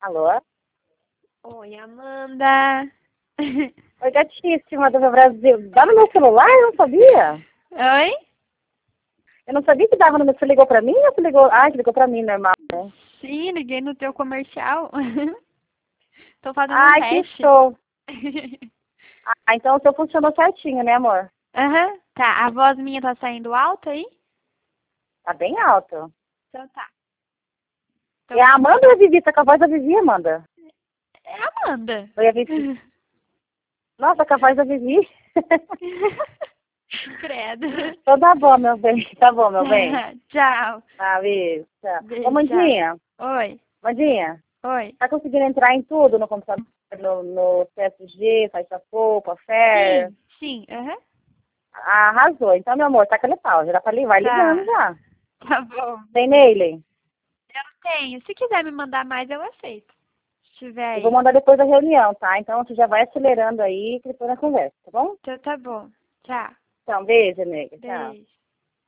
Alô? Oi, Amanda. Oi, gatíssima do meu Brasil. Dá no meu celular? Eu não sabia. Oi? Eu não sabia que dava no meu... Você ligou pra mim ou você ligou... Ah, você ligou pra mim, normal, né? Sim, liguei no teu comercial. Tô fazendo um Ai, que teste. show. Ah, então o seu funcionou certinho, né, amor? Aham. Tá, a voz minha tá saindo alta aí? Tá bem alto. Então tá. E a Amanda ou a Vivi? Tá com a voz da Vivi, Amanda? É a Amanda. Oi, a Vivi. Nossa, com a voz da Vivi. Credo. Então tá bom, meu bem. Tá bom, meu bem. Tchau. Ah, beijo. Tchau. Ô, Beijo, tchau. Mandinha. Oi. Mandinha. Oi. Tá conseguindo entrar em tudo no computador? No CSG, Site da Poupa, Fair? Sim, sim. Aham. Ah, arrasou. Então, meu amor, taca-lhe pau. Já dá pra vai ligando Tá. já. Tá bom. Tem nele? Eu tenho. Se quiser me mandar mais, eu aceito. Se tiver Eu vou aí. mandar depois da reunião, tá? Então, você já vai acelerando aí, que depois na conversa, tá bom? Então tá bom. Tchau. Então, beijo, nega. Tchau. Beijo.